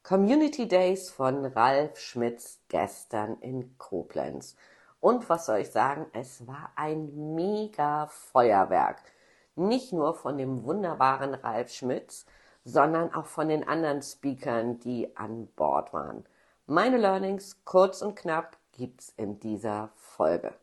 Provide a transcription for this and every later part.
Community Days von Ralf Schmitz gestern in Koblenz. Und was soll ich sagen, es war ein mega Feuerwerk. Nicht nur von dem wunderbaren Ralf Schmitz, sondern auch von den anderen Speakern, die an Bord waren. Meine Learnings, kurz und knapp, gibt's in dieser Folge.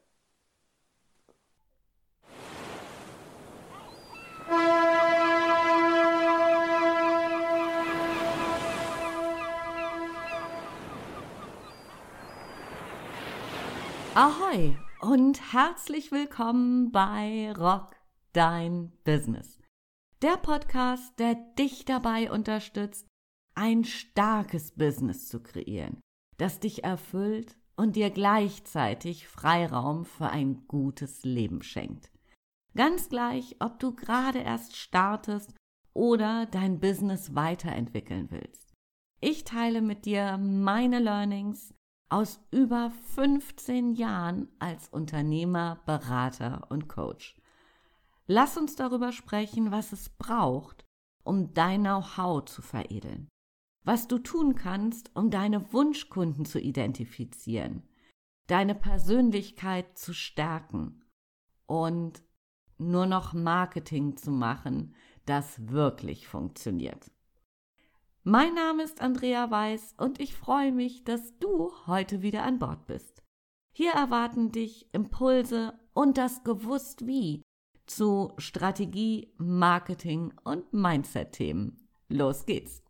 Ahoi und herzlich willkommen bei Rock Dein Business. Der Podcast, der dich dabei unterstützt, ein starkes Business zu kreieren, das dich erfüllt und dir gleichzeitig Freiraum für ein gutes Leben schenkt. Ganz gleich, ob du gerade erst startest oder dein Business weiterentwickeln willst. Ich teile mit dir meine Learnings aus über 15 Jahren als Unternehmer, Berater und Coach. Lass uns darüber sprechen, was es braucht, um dein Know-how zu veredeln. Was du tun kannst, um deine Wunschkunden zu identifizieren, deine Persönlichkeit zu stärken und nur noch Marketing zu machen, das wirklich funktioniert. Mein Name ist Andrea Weiß und ich freue mich, dass du heute wieder an Bord bist. Hier erwarten dich Impulse und das Gewusst-Wie zu Strategie, Marketing und Mindset-Themen. Los geht's!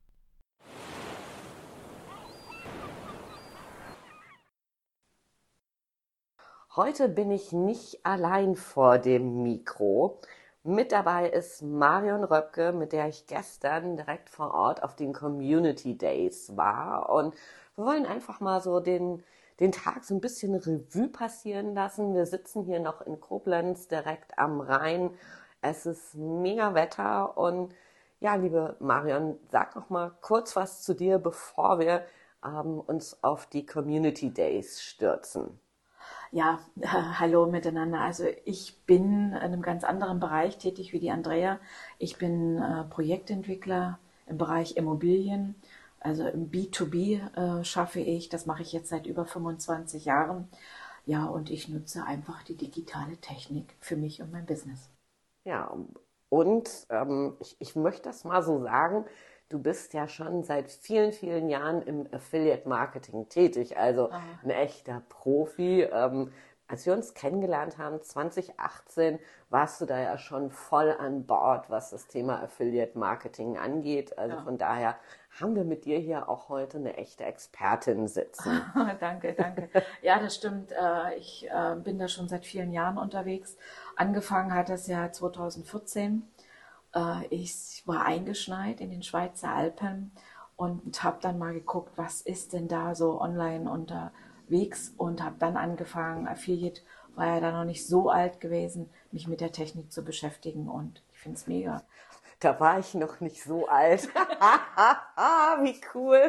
Heute bin ich nicht allein vor dem Mikro. Mit dabei ist Marion Röpke, mit der ich gestern direkt vor Ort auf den Community Days war. Und wir wollen einfach mal so den Tag so ein bisschen Revue passieren lassen. Wir sitzen hier noch in Koblenz, direkt am Rhein. Es ist mega Wetter. Und ja, liebe Marion, sag noch mal kurz was zu dir, bevor wir uns auf die Community Days stürzen. Ja, hallo miteinander. Also ich bin in einem ganz anderen Bereich tätig wie die Andrea. Ich bin Projektentwickler im Bereich Immobilien, also im B2B schaffe ich. Das mache ich jetzt seit über 25 Jahren. Ja, und ich nutze einfach die digitale Technik für mich und mein Business. Ja, und ich möchte das mal so sagen, du bist ja schon seit vielen, vielen Jahren im Affiliate-Marketing tätig, also ein echter Profi. Als wir uns kennengelernt haben, 2018, warst du da ja schon voll an Bord, was das Thema Affiliate-Marketing angeht. Also von daher haben wir mit dir hier auch heute eine echte Expertin sitzen. Danke. Ja, das stimmt. Ich bin da schon seit vielen Jahren unterwegs. Angefangen hat das Jahr 2014. Ich war eingeschneit in den Schweizer Alpen und habe dann mal geguckt, was ist denn da so online unterwegs und habe dann angefangen, Affiliate war ja da noch nicht so alt gewesen, mich mit der Technik zu beschäftigen und ich finde es mega. Da war ich noch nicht so alt. Wie cool.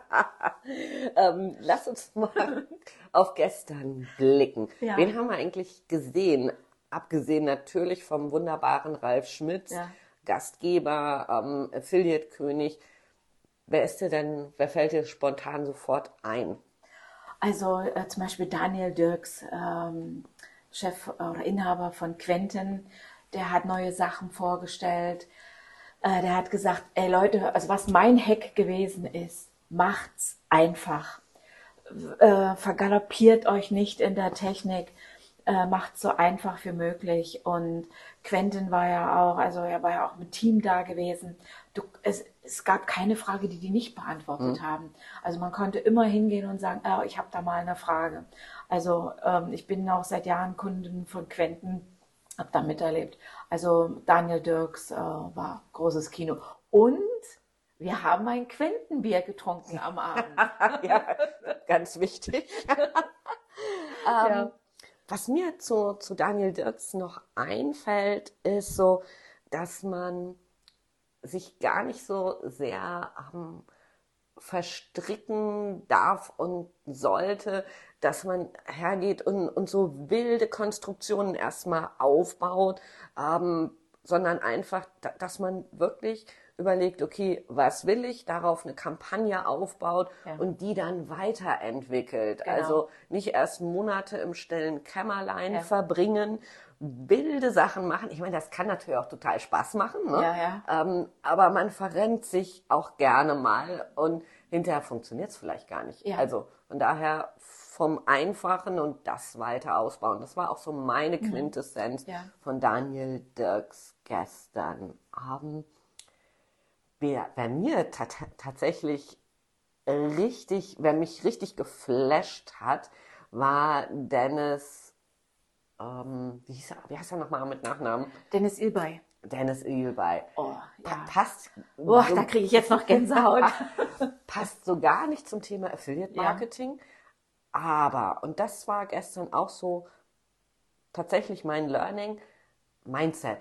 Lass uns mal auf gestern blicken. Ja. Wen haben wir eigentlich gesehen? Abgesehen natürlich vom wunderbaren Ralf Schmitz, Gastgeber, Affiliate-König. Wer fällt dir spontan sofort ein? Also zum Beispiel Daniel Dirks, Chef oder Inhaber von Quenten, der hat neue Sachen vorgestellt. Der hat gesagt, ey Leute, also was mein Hack gewesen ist, macht's einfach. Vergaloppiert euch nicht in der Technik. Macht so einfach wie möglich. Und Quentin war ja auch, also er war ja auch mit Team da gewesen. Es gab keine Frage, die nicht beantwortet haben. Also man konnte immer hingehen und sagen, ich habe da mal eine Frage. Also ich bin auch seit Jahren Kundin von Quentin, habe da miterlebt. Also Daniel Dirks war großes Kino. Und wir haben ein Quentenbier getrunken am Abend. Ja, ganz wichtig. Was mir zu Daniel Dirks noch einfällt, ist so, dass man sich gar nicht so sehr verstricken darf und sollte, dass man hergeht und so wilde Konstruktionen erstmal aufbaut, sondern einfach, dass man wirklich überlegt, okay, was will ich, darauf eine Kampagne aufbaut und die dann weiterentwickelt. Genau. Also nicht erst Monate im stillen Kämmerlein verbringen, wilde Sachen machen. Ich meine, das kann natürlich auch total Spaß machen, ne? Aber man verrennt sich auch gerne mal und hinterher funktioniert es vielleicht gar nicht. Also von daher vom Einfachen und das weiter ausbauen. Das war auch so meine Quintessenz von Daniel Dirks gestern Abend. Wer mir tatsächlich wer mich richtig geflasht hat, war Dennis, wie heißt er nochmal mit Nachnamen? Dennis Ilbay. Dennis Ilbay. Oh, ja. Passt. Da kriege ich jetzt noch Gänsehaut. Passt so gar nicht zum Thema Affiliate Marketing. Aber, und das war gestern auch so tatsächlich mein Learning, Mindset.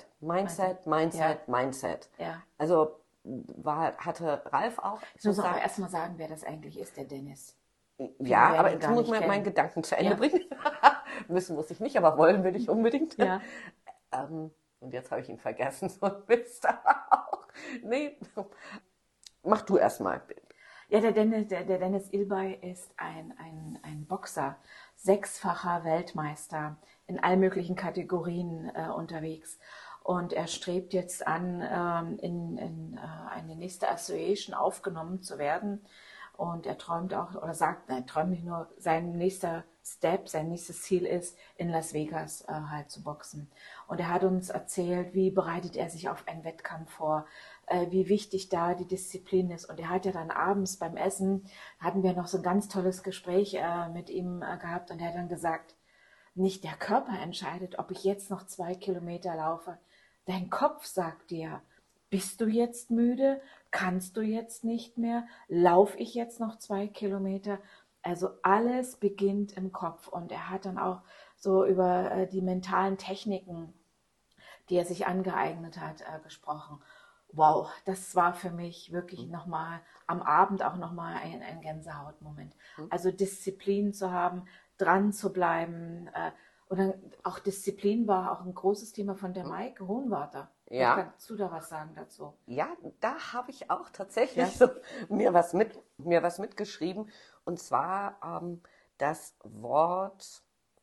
Ja. Also hatte Ralf auch. Ich muss auch erstmal sagen, wer das eigentlich ist, der Dennis. Ja, aber jetzt muss man meinen Gedanken zu Ende bringen. Muss ich nicht, aber wollen will ich unbedingt. Ja. Und jetzt habe ich ihn vergessen, so ein Mist aber auch. Nee, mach du erstmal. Ja, der Dennis Ilbay ist ein Boxer, 6-facher Weltmeister, in allen möglichen Kategorien unterwegs. Und er strebt jetzt an, in eine nächste Association aufgenommen zu werden. Und er träumt auch, oder sagt, er träumt nicht nur, sein nächster Step, sein nächstes Ziel ist, in Las Vegas halt zu boxen. Und er hat uns erzählt, wie bereitet er sich auf einen Wettkampf vor, wie wichtig da die Disziplin ist. Und er hat ja dann abends beim Essen, hatten wir noch so ein ganz tolles Gespräch mit ihm gehabt. Und er hat dann gesagt, nicht der Körper entscheidet, ob ich jetzt noch 2 Kilometer laufe. Dein Kopf sagt dir, bist du jetzt müde? Kannst du jetzt nicht mehr? Laufe ich jetzt noch 2 Kilometer? Also alles beginnt im Kopf. Und er hat dann auch so über die mentalen Techniken, die er sich angeeignet hat, gesprochen. Wow, das war für mich wirklich nochmal am Abend auch nochmal ein Gänsehautmoment. Also Disziplin zu haben, dran zu bleiben. Und dann auch Disziplin war auch ein großes Thema von der Maike Hohenwarter. Ja. Kannst du da was sagen dazu? Ja, da habe ich auch tatsächlich so mir was mitgeschrieben. Und zwar das Wort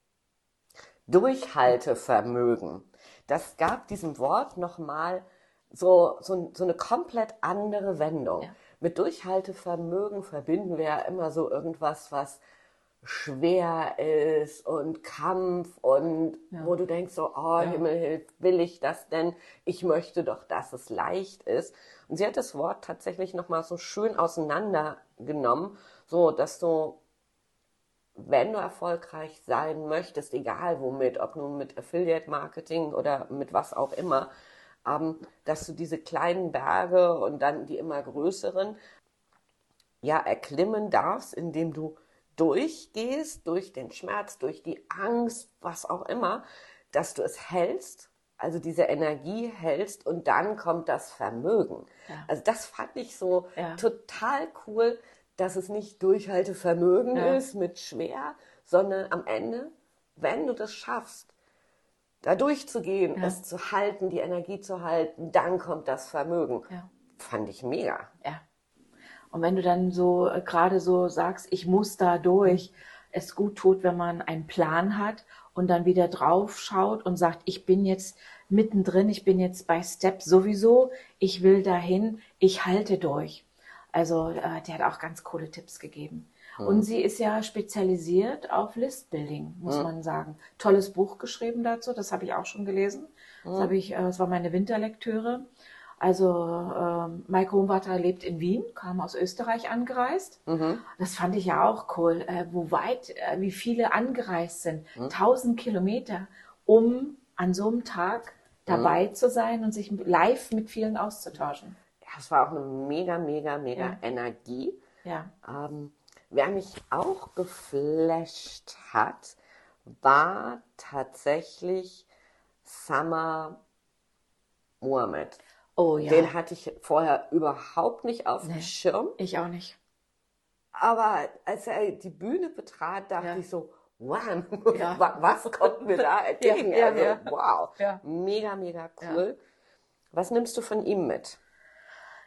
Durchhaltevermögen. Das gab diesem Wort nochmal so eine komplett andere Wendung. Ja. Mit Durchhaltevermögen verbinden wir ja immer so irgendwas, was schwer ist und Kampf und wo du denkst so, Himmel, will ich das denn? Ich möchte doch, dass es leicht ist. Und sie hat das Wort tatsächlich nochmal so schön auseinandergenommen, so dass du, wenn du erfolgreich sein möchtest, egal womit, ob nun mit Affiliate Marketing oder mit was auch immer, dass du diese kleinen Berge und dann die immer größeren erklimmen darfst, indem du durchgehst, durch den Schmerz, durch die Angst, was auch immer, dass du es hältst, also diese Energie hältst und dann kommt das Vermögen. Ja. Also das fand ich so total cool, dass es nicht Durchhaltevermögen ist mit schwer, sondern am Ende, wenn du das schaffst, da durchzugehen, es zu halten, die Energie zu halten, dann kommt das Vermögen. Ja. Fand ich mega. Ja. Und wenn du dann so gerade so sagst, ich muss da durch, es gut tut, wenn man einen Plan hat und dann wieder drauf schaut und sagt, ich bin jetzt mittendrin, ich bin jetzt bei Step sowieso, ich will dahin, ich halte durch. Also die hat auch ganz coole Tipps gegeben. Und sie ist ja spezialisiert auf Listbuilding, muss man sagen. Tolles Buch geschrieben dazu, das habe ich auch schon gelesen. Das war meine Winterlektüre. Also Maike Hohenwarter lebt in Wien, kam aus Österreich angereist. Das fand ich ja auch cool, wie viele angereist sind. 1000 Kilometer, um an so einem Tag dabei zu sein und sich live mit vielen auszutauschen. Ja, es war auch eine mega Energie. Ja. Wer mich auch geflasht hat, war tatsächlich Summer Mohammed. Oh ja. Den hatte ich vorher überhaupt nicht auf dem Schirm. Ich auch nicht. Aber als er die Bühne betrat, dachte ich so, wow, was kommt mir da entgegen? Wow, mega cool. Ja. Was nimmst du von ihm mit?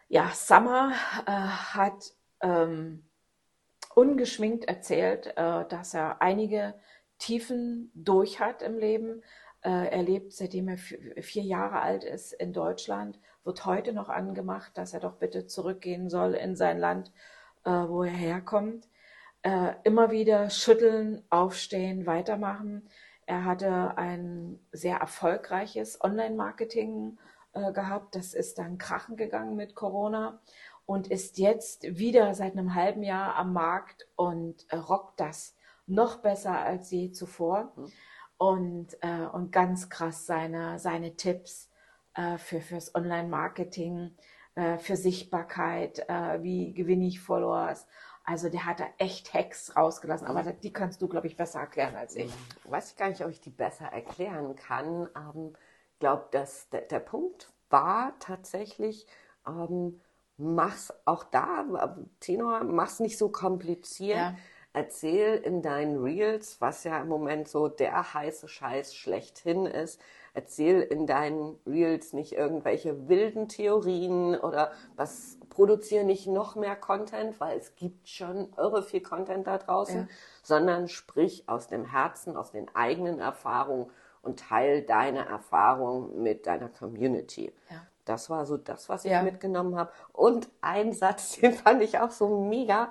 Ja, Summer hat ungeschminkt erzählt, dass er einige Tiefen durch hat im Leben. Er lebt, seitdem er 4 Jahre alt ist, in Deutschland, wird heute noch angemacht, dass er doch bitte zurückgehen soll in sein Land, wo er herkommt. Immer wieder schütteln, aufstehen, weitermachen. Er hatte ein sehr erfolgreiches Online-Marketing gehabt. Das ist dann krachen gegangen mit Corona und ist jetzt wieder seit einem halben Jahr am Markt und rockt das noch besser als je zuvor. Und ganz krass seine Tipps fürs Online-Marketing, für Sichtbarkeit, wie gewinne ich Followers. Also der hat da echt Hacks rausgelassen, aber die kannst du, glaube ich, besser erklären als ich. Weiß ich gar nicht, ob ich die besser erklären kann. Ich glaube, dass der Punkt war tatsächlich, mach's auch da, Tenor, mach's nicht so kompliziert. Ja. Erzähl in deinen Reels, was ja im Moment so der heiße Scheiß schlechthin ist. Erzähl in deinen Reels nicht irgendwelche wilden Theorien oder produziere nicht noch mehr Content, weil es gibt schon irre viel Content da draußen, sondern sprich aus dem Herzen, aus den eigenen Erfahrungen und teil deine Erfahrung mit deiner Community. Ja. Das war so das, was ich mitgenommen habe. Und ein Satz, den fand ich auch so mega.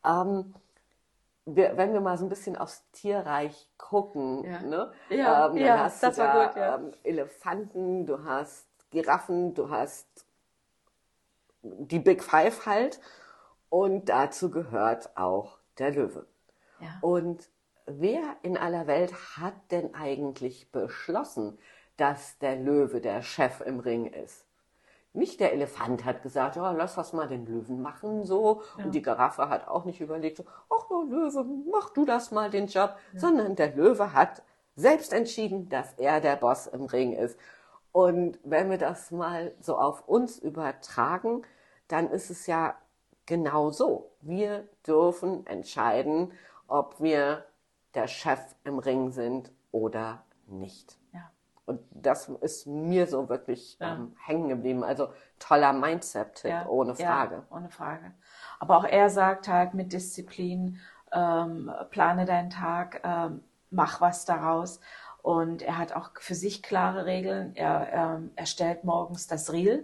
Wenn wir mal so ein bisschen aufs Tierreich gucken, ne? Dann hast du da Elefanten, du hast Giraffen, du hast die Big Five halt. Und dazu gehört auch der Löwe. Ja. Und wer in aller Welt hat denn eigentlich beschlossen, dass der Löwe der Chef im Ring ist? Nicht der Elefant hat gesagt, ja, lass das mal den Löwen machen, so. Ja. Und die Giraffe hat auch nicht überlegt, so, ach ja, Löwe, mach du das mal den Job. Ja. Sondern der Löwe hat selbst entschieden, dass er der Boss im Ring ist. Und wenn wir das mal so auf uns übertragen, dann ist es ja genau so. Wir dürfen entscheiden, ob wir der Chef im Ring sind oder nicht. Und das ist mir so wirklich hängen geblieben. Also toller Mindset-Tipp, ohne Frage. Ja, ohne Frage. Aber auch er sagt halt mit Disziplin, plane deinen Tag, mach was daraus. Und er hat auch für sich klare Regeln. Er stellt morgens das Reel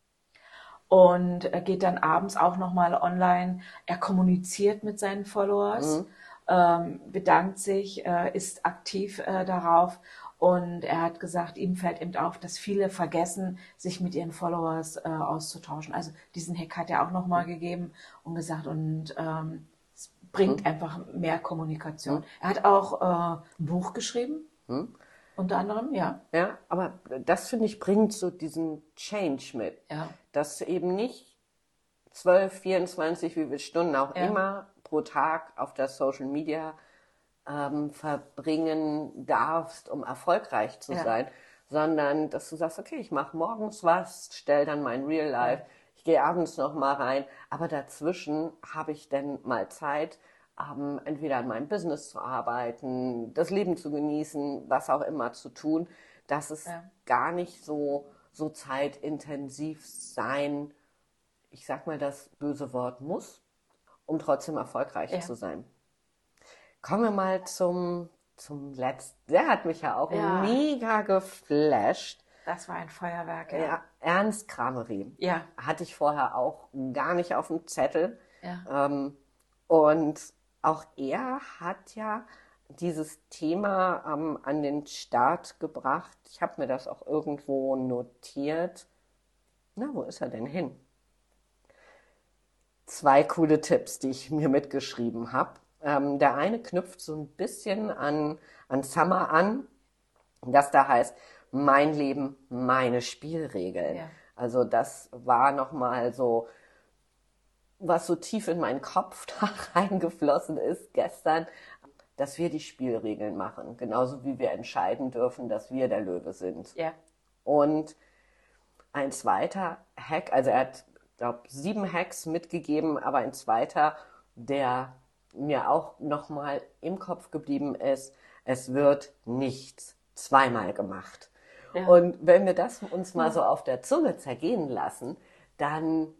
und geht dann abends auch nochmal online. Er kommuniziert mit seinen Followers, bedankt sich, ist aktiv darauf. Und er hat gesagt, ihm fällt eben auf, dass viele vergessen, sich mit ihren Followers auszutauschen. Also diesen Hack hat er auch nochmal gegeben und gesagt, und es bringt einfach mehr Kommunikation. Er hat auch ein Buch geschrieben, unter anderem, Ja, aber das, finde ich, bringt so diesen Change mit. Ja. Dass du eben nicht 12, 24, wie viele Stunden auch immer pro Tag auf der Social Media verbringen darfst, um erfolgreich zu sein, sondern dass du sagst, okay, ich mache morgens was, stell dann mein Real Life, ich gehe abends noch mal rein, aber dazwischen habe ich dann mal Zeit, entweder an meinem Business zu arbeiten, das Leben zu genießen, was auch immer zu tun, dass es gar nicht so zeitintensiv sein, ich sag mal das böse Wort muss, um trotzdem erfolgreich zu sein. Kommen wir mal zum letzten. Der hat mich ja auch mega geflasht. Das war ein Feuerwerk, ja. Ernst Kramery. Ja. Hatte ich vorher auch gar nicht auf dem Zettel. Ja. Und auch er hat ja dieses Thema an den Start gebracht. Ich habe mir das auch irgendwo notiert. Na, wo ist er denn hin? 2 coole Tipps, die ich mir mitgeschrieben habe. Der eine knüpft so ein bisschen an Summer an, das da heißt, mein Leben, meine Spielregeln. Ja. Also das war nochmal so, was so tief in meinen Kopf da reingeflossen ist gestern, dass wir die Spielregeln machen, genauso wie wir entscheiden dürfen, dass wir der Löwe sind. Ja. Und ein zweiter Hack, also er hat, glaube 7 Hacks mitgegeben, aber ein zweiter, der mir auch nochmal im Kopf geblieben ist, es wird nichts zweimal gemacht. Ja. Und wenn wir das uns mal so auf der Zunge zergehen lassen, dann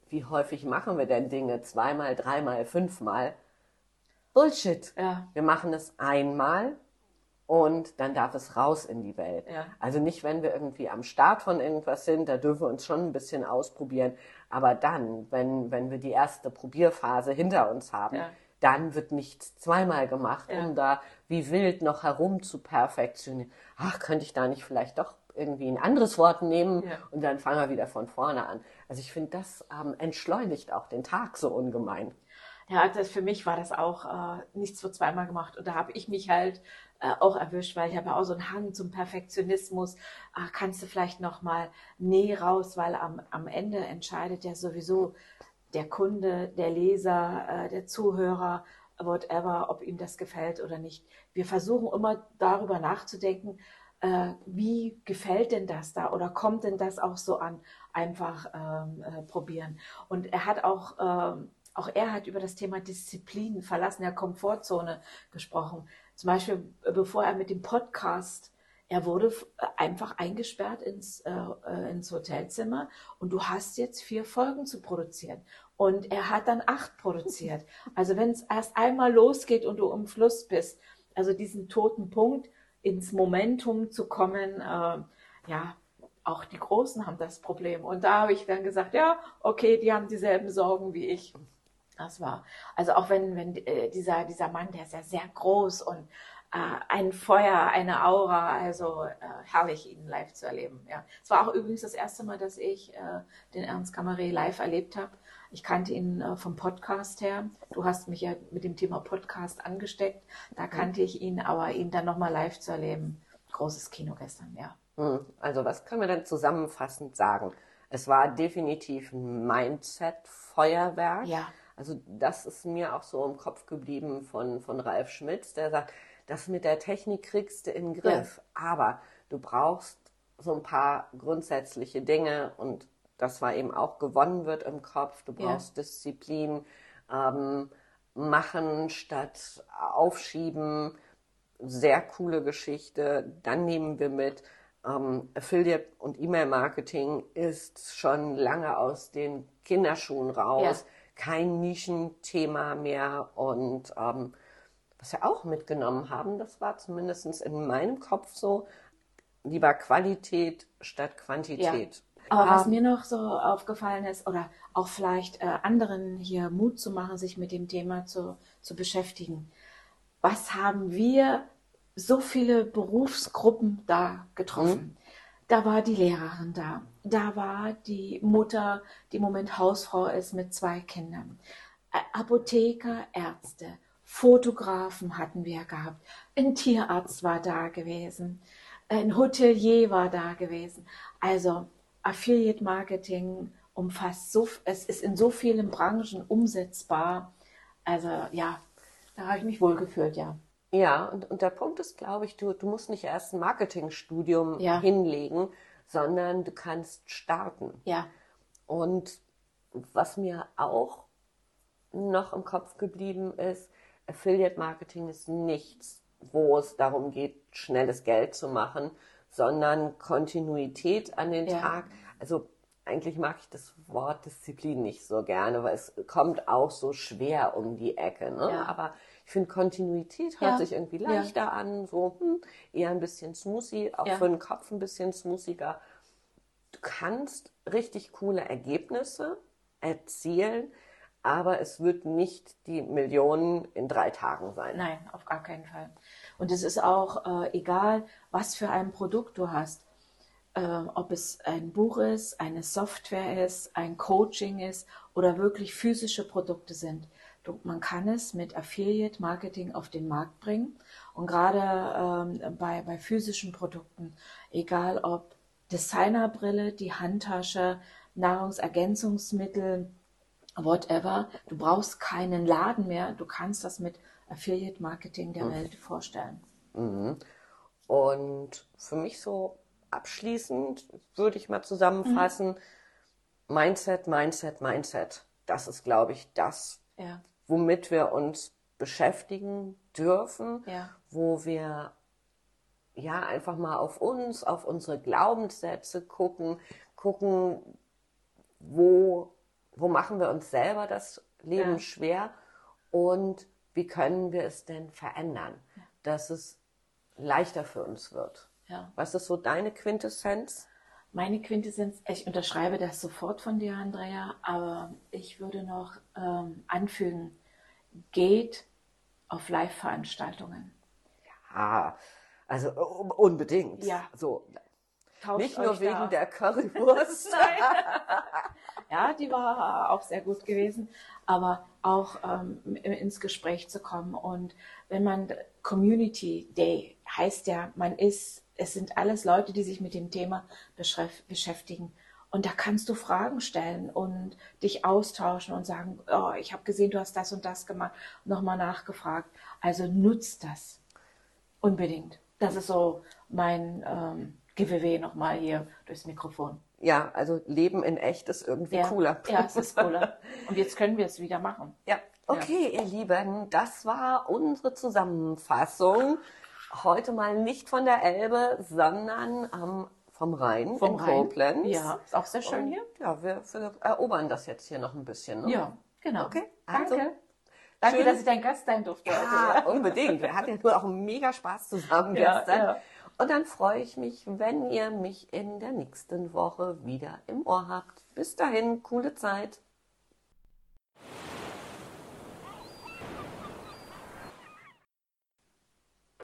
wie häufig machen wir denn Dinge? 2-mal, 3-mal, 5-mal? Bullshit. Ja. Wir machen es einmal und dann darf es raus in die Welt. Ja. Also nicht, wenn wir irgendwie am Start von irgendwas sind, da dürfen wir uns schon ein bisschen ausprobieren. Aber dann, wenn wir die erste Probierphase hinter uns haben, dann wird nichts 2-mal gemacht, um da wie wild noch herum zu perfektionieren. Ach, könnte ich da nicht vielleicht doch irgendwie ein anderes Wort nehmen und dann fangen wir wieder von vorne an. Also ich finde, das entschleunigt auch den Tag so ungemein. Ja, für mich war das auch nichts für 2-mal gemacht. Und da habe ich mich halt auch erwischt, weil ich habe ja auch so einen Hang zum Perfektionismus. Kannst du vielleicht nochmal raus, weil am Ende entscheidet ja sowieso der Kunde, der Leser, der Zuhörer, whatever, ob ihm das gefällt oder nicht. Wir versuchen immer darüber nachzudenken, wie gefällt denn das da oder kommt denn das auch so an? Einfach probieren. Und er hat auch er hat über das Thema Disziplin, Verlassen der Komfortzone gesprochen. Zum Beispiel, bevor er mit dem Podcast, er wurde einfach eingesperrt ins Hotelzimmer und du hast jetzt 4 Folgen zu produzieren. Und er hat dann 8 produziert. Also wenn es erst einmal losgeht und du im Fluss bist, also diesen toten Punkt, ins Momentum zu kommen, auch die Großen haben das Problem. Und da habe ich dann gesagt, ja, okay, die haben dieselben Sorgen wie ich. Das war, also auch wenn dieser Mann, der ist ja sehr groß und ein Feuer, eine Aura, also herrlich, ihn live zu erleben. Ja. Es war auch übrigens das erste Mal, dass ich den Ernst Cameré live erlebt habe. Ich kannte ihn vom Podcast her. Du hast mich ja mit dem Thema Podcast angesteckt. Da kannte ich ihn, aber ihn dann nochmal live zu erleben, großes Kino gestern, ja. Also was können wir denn zusammenfassend sagen? Es war definitiv ein Mindset-Feuerwerk. Ja. Also das ist mir auch so im Kopf geblieben von Ralf Schmitz, der sagt, das mit der Technik kriegst du in den Griff, aber du brauchst so ein paar grundsätzliche Dinge und das war eben auch gewonnen wird im Kopf. Du brauchst Disziplin, machen statt aufschieben, sehr coole Geschichte. Dann nehmen wir mit, Affiliate und E-Mail-Marketing ist schon lange aus den Kinderschuhen raus. Kein Nischenthema mehr und was wir auch mitgenommen haben, das war zumindest in meinem Kopf so, lieber Qualität statt Quantität. Aber was mir noch so aufgefallen ist, oder auch vielleicht anderen hier Mut zu machen, sich mit dem Thema zu beschäftigen. Was haben wir so viele Berufsgruppen da getroffen? Da war die Lehrerin da. Da war die Mutter, die im Moment Hausfrau ist mit 2 Kindern. Apotheker, Ärzte, Fotografen hatten wir gehabt. Ein Tierarzt war da gewesen. Ein Hotelier war da gewesen. Also Affiliate Marketing umfasst es ist in so vielen Branchen umsetzbar. Also ja, da habe ich mich wohlgefühlt, ja. Ja, und der Punkt ist, glaube ich, du musst nicht erst ein Marketingstudium hinlegen, sondern du kannst starten. Ja. Und was mir auch noch im Kopf geblieben ist, Affiliate Marketing ist nichts, wo es darum geht, schnelles Geld zu machen, sondern Kontinuität an den Tag. Also eigentlich mag ich das Wort Disziplin nicht so gerne, weil es kommt auch so schwer um die Ecke. Ne? Ja. Aber ich finde, Kontinuität hört sich irgendwie leichter an, so eher ein bisschen smoothie, auch für den Kopf ein bisschen smoothiger. Du kannst richtig coole Ergebnisse erzielen, aber es wird nicht die Millionen in 3 Tagen sein. Nein, auf gar keinen Fall. Und es ist auch egal, was für ein Produkt du hast. Ob es ein Buch ist, eine Software ist, ein Coaching ist oder wirklich physische Produkte sind. Man kann es mit Affiliate Marketing auf den Markt bringen. Und gerade bei physischen Produkten, egal ob Designerbrille, die Handtasche, Nahrungsergänzungsmittel, whatever, du brauchst keinen Laden mehr. Du kannst das mit Affiliate Marketing der Welt vorstellen. Und für mich so abschließend würde ich mal zusammenfassen, Mindset, Mindset, Mindset. Das ist, glaube ich, das, womit wir uns beschäftigen dürfen, wo wir einfach mal auf uns, auf unsere Glaubenssätze gucken, wo wo machen wir uns selber das Leben schwer und wie können wir es denn verändern, dass es leichter für uns wird. Ja. Was ist so deine Quintessenz? Meine Quintessenz, ich unterschreibe das sofort von dir, Andrea, aber ich würde noch anfügen, geht auf Live-Veranstaltungen. Ja, also unbedingt. Ja. So, Tauscht nicht nur euch da wegen aus. der Currywurst. Ja, die war auch sehr gut gewesen, aber auch ins Gespräch zu kommen. Und wenn man Community Day heißt ja, es sind alles Leute, die sich mit dem Thema beschäftigen. Und da kannst du Fragen stellen und dich austauschen und sagen, oh, ich habe gesehen, du hast das und das gemacht, nochmal nachgefragt. Also nutzt das unbedingt. Das ist so mein Giveaway nochmal hier durchs Mikrofon. Ja, also Leben in echt ist irgendwie cooler. Ja, es ist cooler. Und jetzt können wir es wieder machen. Ja, okay, ihr Lieben, das war unsere Zusammenfassung. Heute mal nicht von der Elbe, sondern vom Rhein in Koblenz. Ja, ist auch sehr schön hier. Ja, wir erobern das jetzt hier noch ein bisschen. Ne? Ja, genau. Okay, Danke. also, Danke, schön. dass ich dein Gast sein durfte Ja, heute. unbedingt. Wir hatten ja nur auch mega Spaß zusammen Ja, gestern. ja. Und dann freue ich mich, wenn ihr mich in der nächsten Woche wieder im Ohr habt. Bis dahin, coole Zeit.